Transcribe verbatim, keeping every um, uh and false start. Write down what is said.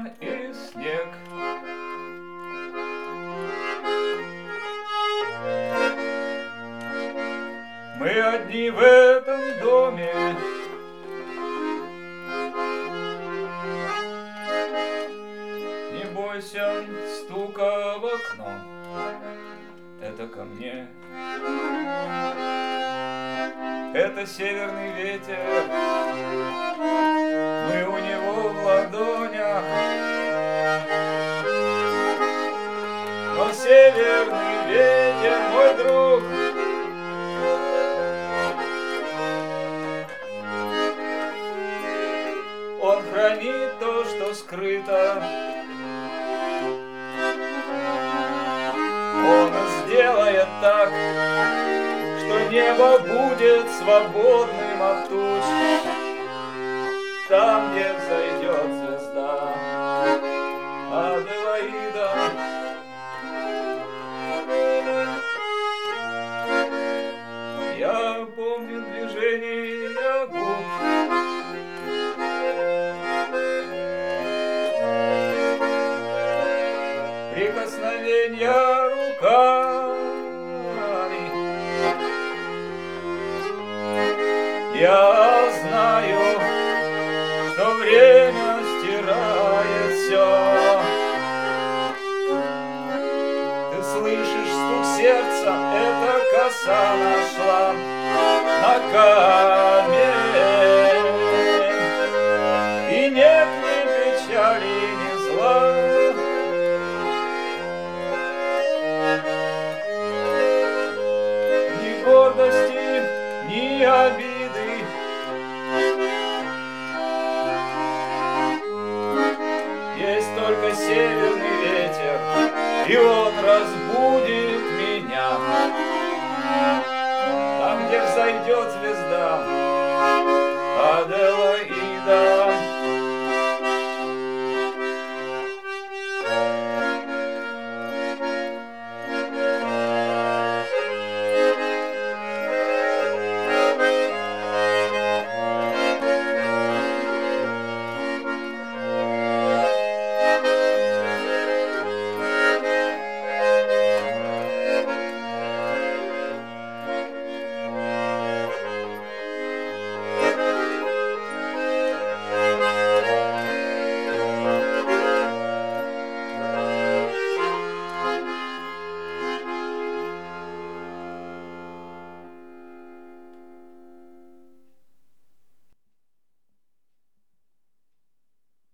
туман и снег. Мы одни в этом доме, не бойся стука в окно, это ко мне. Это северный ветер, мы у него в ладонях, но северный ветер, мой друг, он хранит то, что скрыто. Он сделает так, что небо будет свободным от туч, там, где взойдет звезда Аделаида. Я помню движение губ, прикосновения руками. Я знаю, что время стирает все. Ты слышишь стук сердца, эта коса нашла